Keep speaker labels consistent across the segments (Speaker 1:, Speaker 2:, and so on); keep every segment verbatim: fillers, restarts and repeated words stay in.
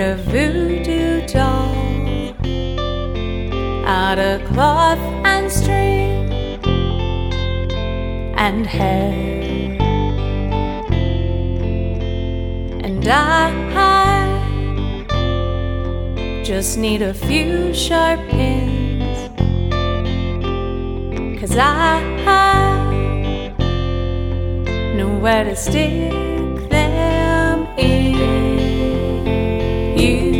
Speaker 1: a voodoo doll out of cloth and string and hair, and I just need a few sharp pins, 'cause I know where to stick them in. You,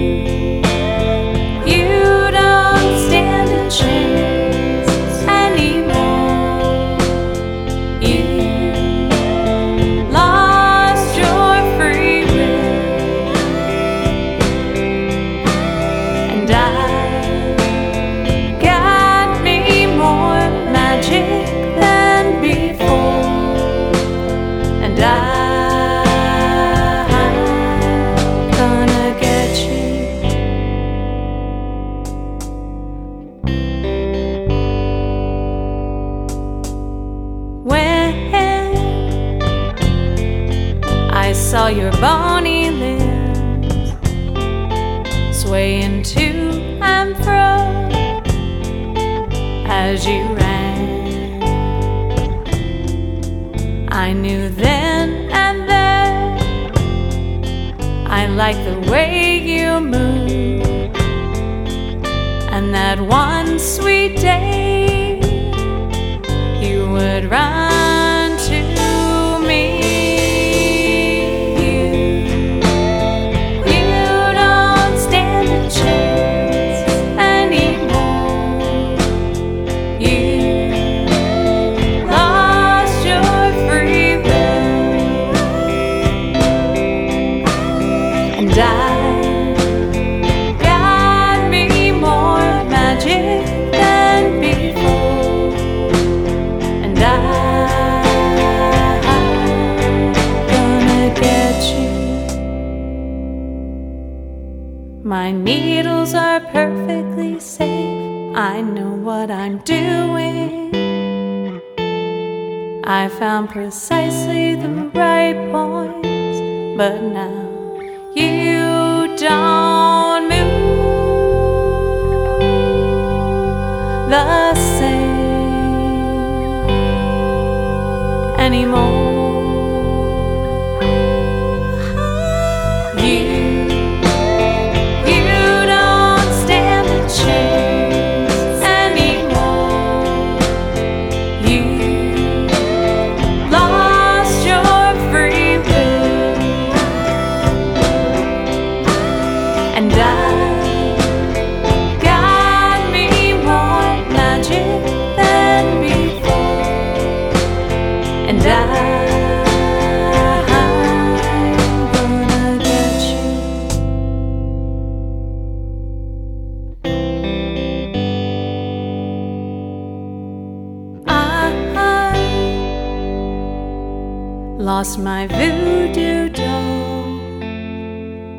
Speaker 1: you don't stand a chance anymore. You lost your free will, and I got me more magic than before, and I I saw your bony limbs swaying to and fro as you ran. I knew then and there I liked the way you moved, and that one sweet day you would run to me. And I got me more magic than before, and I'm gonna get you. My needles are perfectly safe, I know what I'm doing. I found precisely the right points, but now you don't move the same anymore. You, you don't stand a chance anymore. You lost your free will, and I got me more magic than before, and I'm gonna get you. I lost my voodoo doll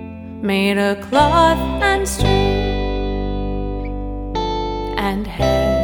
Speaker 1: made of cloth and string and hair.